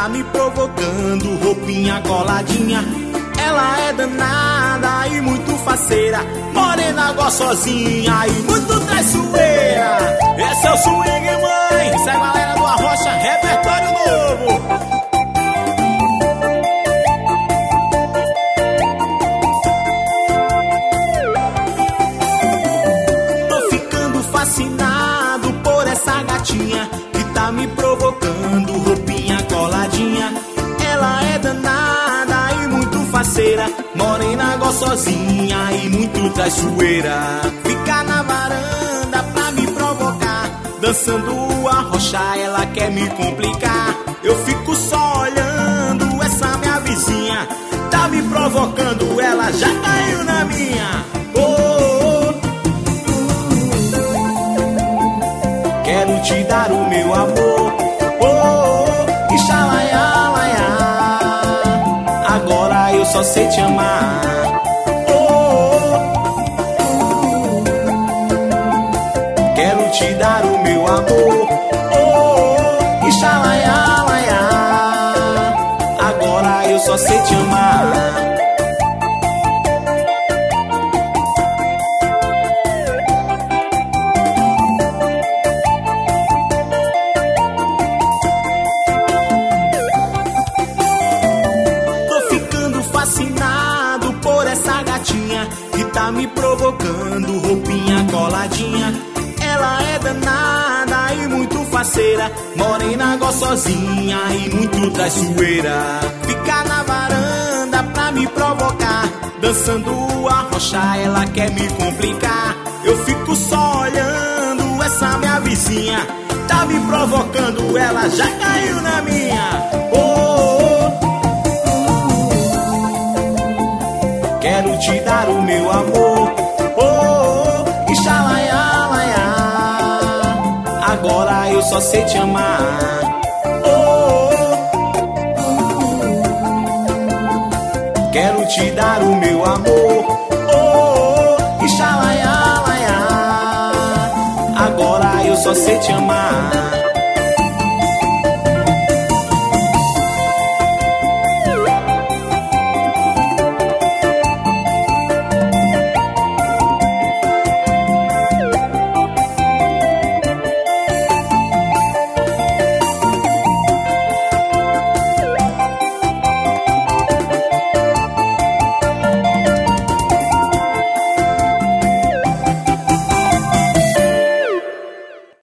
tá me provocando, roupinha coladinha. Ela é danada e muito faceira, morena gostosinha e muito traiçoeira. Esse é o swing, mãe, isso é a galera do Arrocha, repertório novo. Tô ficando fascinado por essa gatinha que tá me provocando, roupinha coladinha. Ela é danada e muito faceira, morena gostosinha e muito traiçoeira. Fica na varanda pra me provocar, dançando a rocha, ela quer me complicar. Eu fico só olhando essa minha vizinha, tá me provocando, ela já caiu na minha. Oh, quero te dar o meu amor. Oh, ixalaiá, agora eu só sei te amar. Oh, quero te dar o meu amor. Oh, ixalaiá, agora eu só sei te amar. Fascinado por essa gatinha que tá me provocando, roupinha coladinha. Ela é danada e muito faceira, morena gostosinha e muito traiçoeira. Fica na varanda pra me provocar, dançando a rocha, ela quer me complicar. Eu fico só olhando essa minha vizinha, tá me provocando, ela já caiu na minha. Quero te dar o meu amor. Oh, ixalaiá, agora eu só sei te amar. Oh, quero te dar o meu amor. Oh, ixalaiá, agora eu só sei te amar.